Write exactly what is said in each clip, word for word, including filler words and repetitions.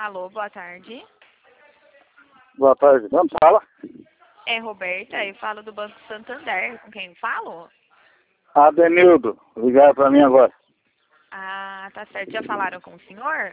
Alô, boa tarde. Boa tarde. Vamos fala. É Roberta, eu falo do Banco Santander. Com quem eu falo? Adenildo, ligaram para mim agora. Ah, tá certo. Já falaram com o senhor?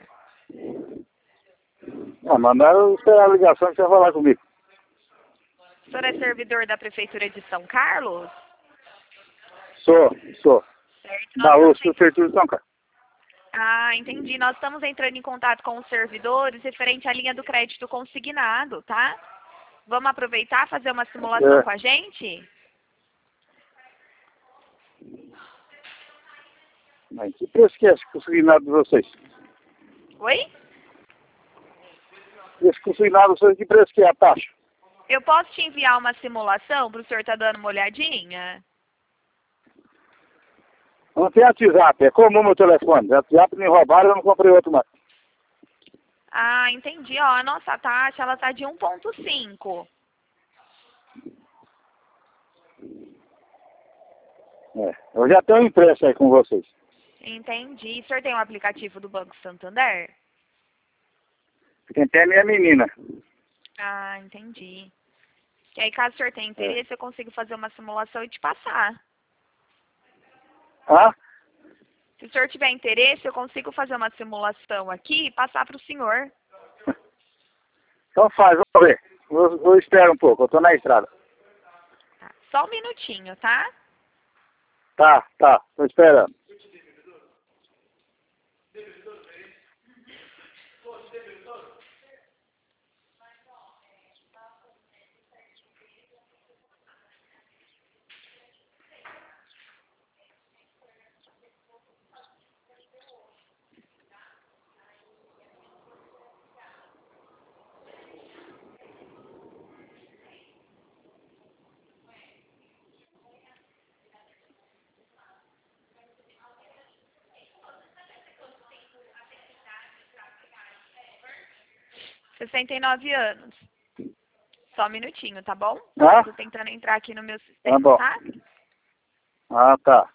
Ah, mandaram esperar a ligação que você ia falar comigo. O senhor é servidor da Prefeitura de São Carlos? Sou, sou. Certo. Nós Da U estamos S P, Prefeitura de São Carlos. Ah, entendi. Nós estamos entrando em contato com os servidores referente à linha do crédito consignado, tá? Vamos aproveitar e fazer uma simulação É. com a gente? Mas que preço que é esse consignado de vocês? Oi? Esse consignado de vocês, que preço que é a taxa? Eu posso te enviar uma simulação para o senhor estar dando uma olhadinha? Não tem WhatsApp, é comum meu telefone. WhatsApp me roubaram, eu não comprei outro mais. Ah, entendi. Ó, a nossa taxa, ela tá de um ponto cinco. É. Eu já tenho impresso aí com vocês. Entendi. O senhor tem um aplicativo do Banco Santander? Quem tem é minha menina. Ah, entendi. E aí, caso o senhor tenha interesse, eu consigo fazer uma simulação e te passar. Ah? Se o senhor tiver interesse, eu consigo fazer uma simulação aqui e passar para o senhor. Então faz, vamos ver. Eu, eu espero um pouco, eu tô na estrada. Tá, só um minutinho, tá? Tá, tá, tô esperando. sessenta e nove anos. Só um minutinho, tá bom? Ah? Tô tentando entrar aqui no meu Tá sistema, bom. tá? Ah, tá.